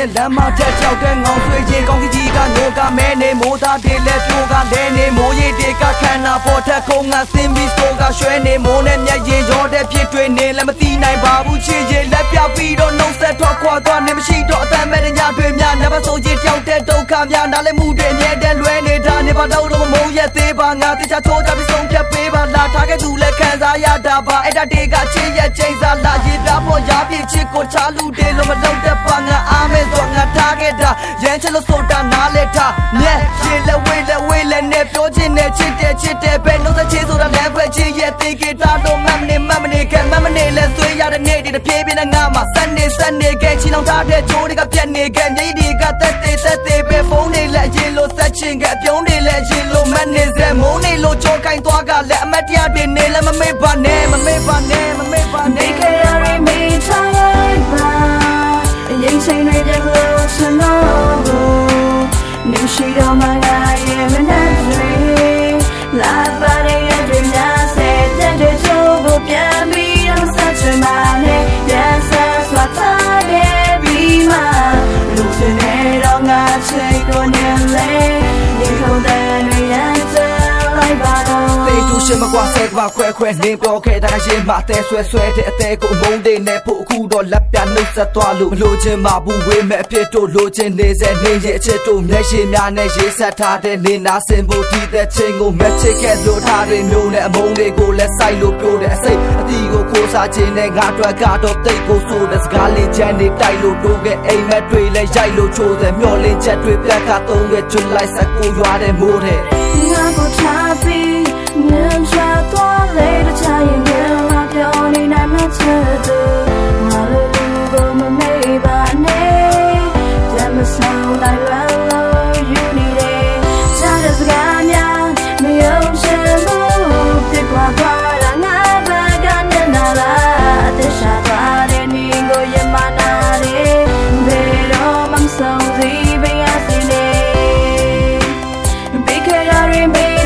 ချင်းလမ်းမထက်ချောက်တဲ့ငောင်ဆွေးချင်းကောင်းကြီးကညိုကမဲနေမိုးသားတွေလက်ပြိုကလဲနေမိုးရည်တွေကခန္ဓာပေါ်ထက်ခုံငါစင်ပြီးစတိုးကရွှဲနေမိုးနဲ့မျက်ရည်ရောတဲ့ဖြစ်တွေနေလည်းမသိနိုင်ပါဘူးချစ်ချင်းလက်ပြပြီးတော့နှုတ်ဆက်ထွက်ခွာသွားနေမရှိတော့အသက်မဲ့တဲ့ညတွေများလည်းမဆိုချင်တယောက်တဲ့ဒုက္ခများနားလည်းမှုတွေမြဲတဲ့လွဲနေတာနေပါတော့မမုံရက်သေးပါငါတခြားချိုးကြပြီးဆုံးဖြတ်ပေးပါလာထားခဲ့သူလည်းခံစားရတာပါအဲ့ဒါတွေကချစ်ရဲ့ချိန်စားလာရည်ပြဖို့ရပြည့်ချစ်ကိုချလူတယ်လို့မလုပ်တဲ့ပါငါအားမဲဆိုငါထားခဲ့တာရမ်းချလို့ဆိုတာနားလဲထားမြဲရှင်လည်းဝေးလည်းနဲ့ပြောချင်တဲ့ချစ်တဲ့ပဲနှုတ်ဆက်ချစ်ဆိုတာလည်းပဲချစ်ရဲ့တေကေတာတော့မမနေကဲမမနေလဲဆွေးရတဲ့နေ့တွေပြေးပြေးနဲ့ငါမှစနေကဲချီလောင်ထားတဲ့ချိုးတွေကပြက်နေကဲမျက်ရည်တွေကတက်သေးပဲဖုန်းတွေလည်းအရင်လိုဆက်ချင်ကဲအပြုံးတွေလည်းအရင်လိုမနေစဲမုန်းနေလို့ကြောကိုင်းသွားကလည်းအမတ်တရားတွေနေလည်းမမေ့ပါနဲ့ခဲ့ရရင်မေးထားလိုက်ပါရင်ဆိုင်တွေတဲ့လို့စနော်နေရှိတော့မှငါရဲ့မနှက်တွေလာပါရဲ့တွေများစေတဲ့ချိုးကိုပြန်ပြီးတော့ဆက်ချင်ပါနဲ့ပြန်ဆက်စွာထားတဲ့ပြီးမှလူတွေနဲ့တော့ငါချိတ်ကိုနေလေဒီခုံတဲ့တွေရမ်းလိုက်ပါတော့ရှင်မကွာဆဲကပါခွဲနေပြောခဲ့တာရင်မအသေးဆွဲတဲ့အသေးကိုအမုန်းတွေနဲ့ဖို့အခုတော့လက်ပြနှုတ်ဆက်သွားလို့မလို့ချင်းမဘူးဝေးမဲ့အဖြစ်တို့လိုချင်နေစေနေရဲ့အချက်တို့မျက်ရှိများနဲ့ရေးဆက်ထားတဲ့နေနာစင်ဖို့ဒီတဲ့ချင်းကိုမချစ်ခဲ့လို့ထားတဲ့မျိုးနဲ့အမုန်းတွေကိုလည်းစိုက်လို့ပြောတဲ့အစိတ်အတီကိုခိုးစားခြင်းနဲ့ငါအတွက်ကတော့တိတ်ကိုဆိုတဲ့စကားလေးချမ်းနေတိုက်လို့တို့ကအိမ်မက်တွေလည်းရိုက်လို့ချိုးတယ်မျောလင်းချက်တွေပြတ်ခါသုံးခဲ့ကျွလိုက်စကူရွာတဲ့မိုးတဲ့ငါကိုထားပြီးနမ်းချသွားလေတခြားရင်ငါပြောနေနိုင်မှချစ်သူငါလူကိုမမေ့ပါနဲ့တမဆောင်လိုက်လို့ယူနေတယ်ချားတဲ့စကားများမယုံချင်ဘူးပြစ်ကွာသွားတာငါဘာကနဲ့နာလားအသက်ရှာသွားတဲ့နေကိုရမနာတယ်ဘယ်တော့မှမဆုံးသေးဘယ်ရစင်းနေဘေးကရရင်ဘေး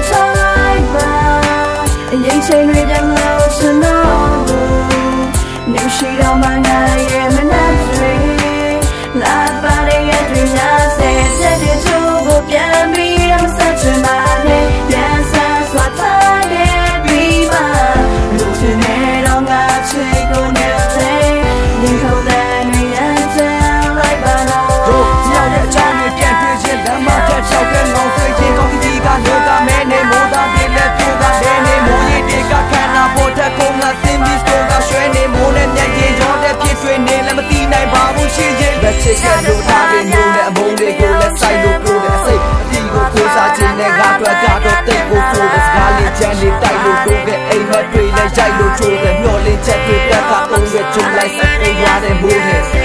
ရင်ချိန်တွေပြန်လို့စနော်နေရှိတော့မှငါရဲ့မနှက်တွေလာပါရဲ့တွေများစေတဲ့ချိုးကိုပြန်ပြီးတော့ဆက်ချင်ပါနဲ့ပြန်ဆက်စွာထားတဲ့ပြီးမှလူတွေနဲ့တော့ငါချစ်ကိုနေတယ်ဒီခုံတဲ့တွေရမ်းလိုက်ပါတော့တို့ကြောက်တဲ့အချောင်းတွေပြန်တွေ့ချင်းလမ်းမထက်ချောက်တဲ့ငေါဆွေးချင်းကောင်းကြီးကညိုကမဲနေမိုးသားတွေလက်ပြိုကလဲနေမိုးရည်တွေကခန္ဓာပေါ်ထက်ခုံငါစင်ပြီးစတိုးကရွှဲနေမိုးနဲ့မျက်ရည်ရောတဲ့ဖြစ်တွေနေလည်းမသိနိုင်ပါဘူးချစ်ချင်းလက်ချစ်ကလို့ထားတဲ့မျိုးနဲ့အမုန်းတွေကိုလည်းစိုက်လို့ပြောတဲ့အစိတ်အတီကိုခိုးစားခြင်းနဲ့ငါအတွက်ကတော့တိတ်ကိုဆိုတဲ့စကားလေးချမ်းလေးတိုက်လို့တို့ကအိမ်မက်တွေလည်းရိုက်လို့ချိုးတယ်မျောလင်းချက်တွေပြတ်ခါသုံးရကျွလိုက်စကူရွာတဲ့မိုးနဲ့